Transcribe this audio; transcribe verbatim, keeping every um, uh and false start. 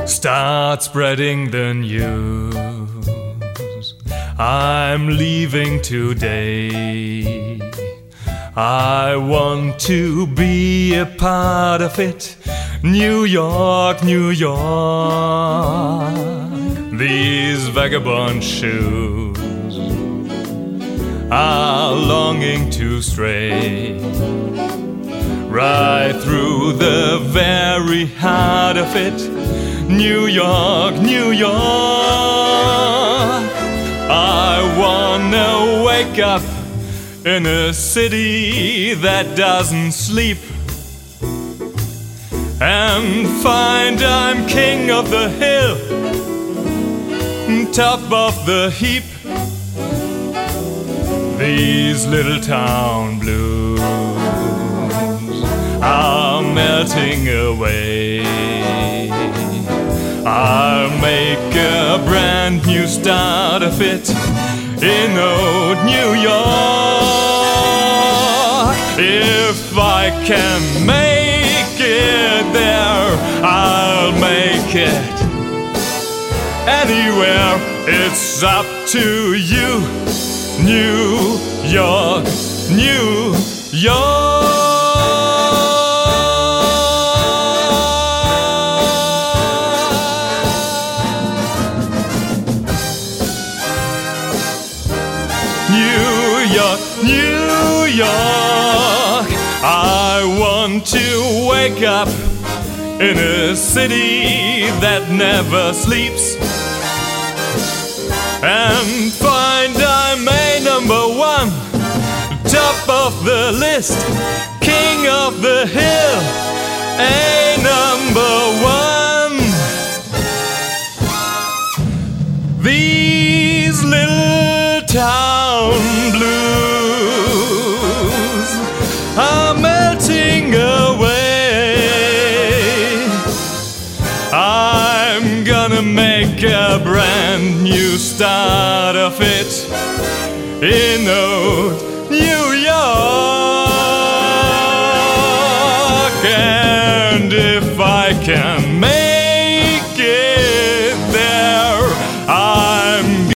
Start spreading the news. I'm leaving today. I want to be a part of it. New York, New York. These vagabond shoes are longing to stray right through the very heart of it. New York, New York. I wanna wake up in a city that doesn't sleep and find I'm king of the hill, top of the heap. These little town blues are melting away. I'll make a brand new start of it in old New York. If I can make it there, I'll make it anywhere. It's up to you. New York, New York. New York, New York. I want to wake up in a city that never sleeps and find I'm a number one, top of the list, king of the hill, a number one. These little town blues are melting away. I'm gonna make a brand new start of it in old New